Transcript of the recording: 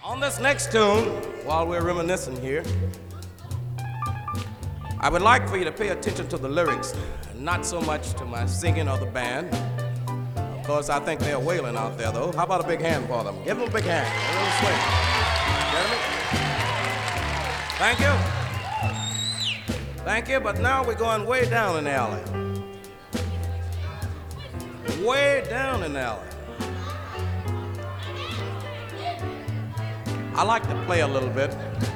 On this next tune, while we're reminiscing here, I would like for you to pay attention to the lyrics, not so much to my singing or the band. Of course, I think they're wailing out there, though. How about a big hand for them? Give them a big hand. A little swing. Gentlemen? Thank you. Thank you, but now we're going way down in the alley. Way down in the alley. I like to play a little bit.